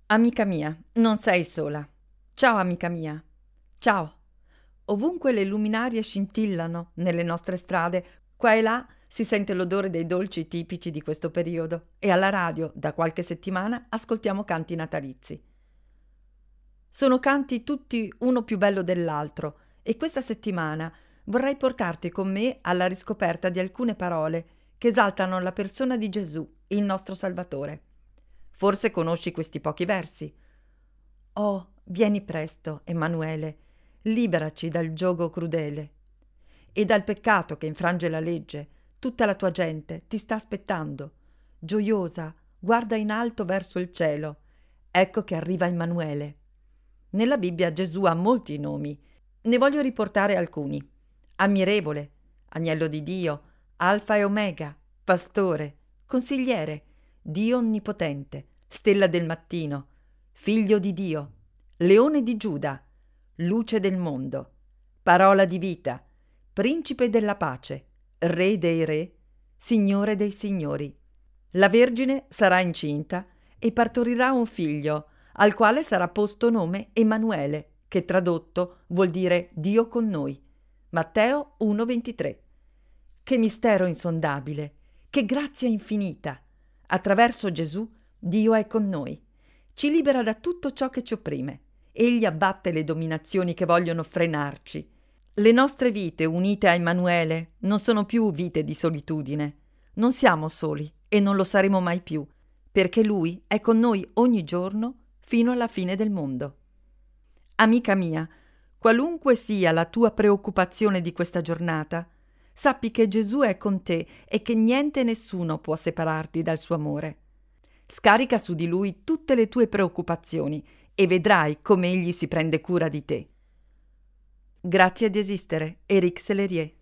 Amica mia, non sei sola. Ciao amica mia. Ciao. Ovunque le luminarie scintillano nelle nostre strade, qua e là si sente l'odore dei dolci tipici di questo periodo e alla radio da qualche settimana ascoltiamo canti natalizi. Sono canti tutti uno più bello dell'altro e questa settimana vorrei portarti con me alla riscoperta di alcune parole che esaltano la persona di Gesù, il nostro Salvatore. Forse conosci questi pochi versi. Oh, vieni presto, Emanuele, liberaci dal giogo crudele. E dal peccato che infrange la legge, tutta la tua gente ti sta aspettando. Gioiosa, guarda in alto verso il cielo. Ecco che arriva Emanuele. Nella Bibbia Gesù ha molti nomi. Ne voglio riportare alcuni. Ammirevole, agnello di Dio, Alfa e Omega, pastore, consigliere, Dio onnipotente, stella del mattino, figlio di Dio, leone di Giuda, luce del mondo, parola di vita, principe della pace, re dei re, signore dei signori. La Vergine sarà incinta e partorirà un figlio, al quale sarà posto nome Emanuele, che tradotto vuol dire Dio con noi. Matteo 1,23. Che mistero insondabile, che grazia infinita! Attraverso Gesù Dio è con noi, ci libera da tutto ciò che ci opprime. Egli abbatte le dominazioni che vogliono frenarci. Le nostre vite unite a Emanuele non sono più vite di solitudine. Non siamo soli e non lo saremo mai più, perché Lui è con noi ogni giorno fino alla fine del mondo. Amica mia, qualunque sia la tua preoccupazione di questa giornata, sappi che Gesù è con te e che niente e nessuno può separarti dal suo amore. Scarica su di Lui tutte le tue preoccupazioni e vedrai come Egli si prende cura di te. Grazie di esistere, Éric Sellerier.